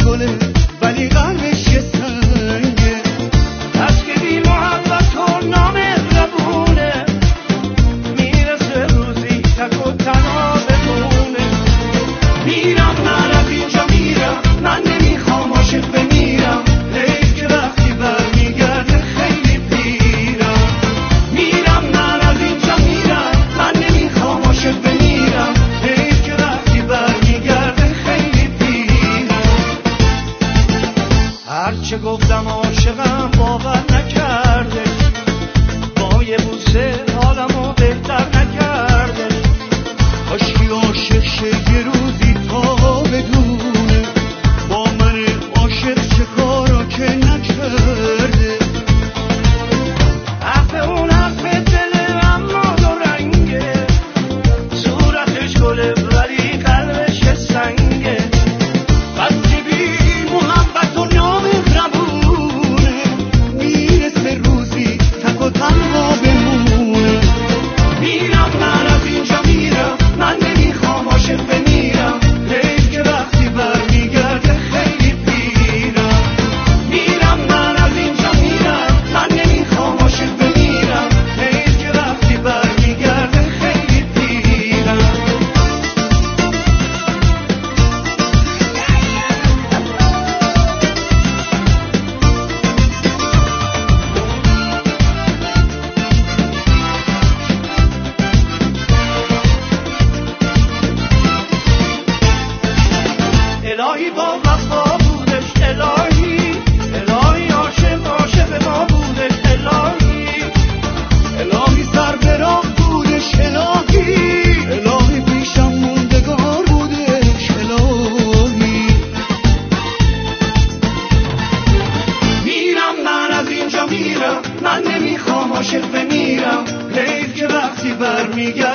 گله ولی قلبش یه سنگه. از که بی محبت و نامهربونه میرسه روزی تک و تنها بمونه. میرم من از اینجا میرم، من نمیخوام عاشق بمیرم، حیف که وقتی برمیگرده خیلی پیرم. میرم من از اینجا میرم، من نمیخوام عاشق بمیرم، حیف که وقتی برمیگرده خیلی پیرم. هرچه گفتم عاشقم باور نکرده، با یه بوسه حالمو بهتر نکرده. کاشکی عاشق شه یه روزی تا بدونه با من عاشق چه کارا که نکرده. حرف اون حرف دله اما دو رنگه، صورتش گله ولی قلبش سنگه. بس که بی محبت و نامهربونه میرسه روزی تک و تنها بمونه. میرم من از اینجا میرم، من نمیخوام عاشق بمیرم، حیف که وقتی برمیگرده خیلی پیرم. میرم من از اینجا میرم، من نمیخوام عاشق بمیرم، حیف که وقتی برمیگرده خیلی پیرم. الهی با وفا بودش، الهی الهی عاشق ما بودش، الهی الهی سر به راه بودش، الهی الهی پیشم موندگار بودش، الهی. میرم من از اینجا میرم، من نمیخوام عاشق بمیرم، حیف که وقتی برمیگردم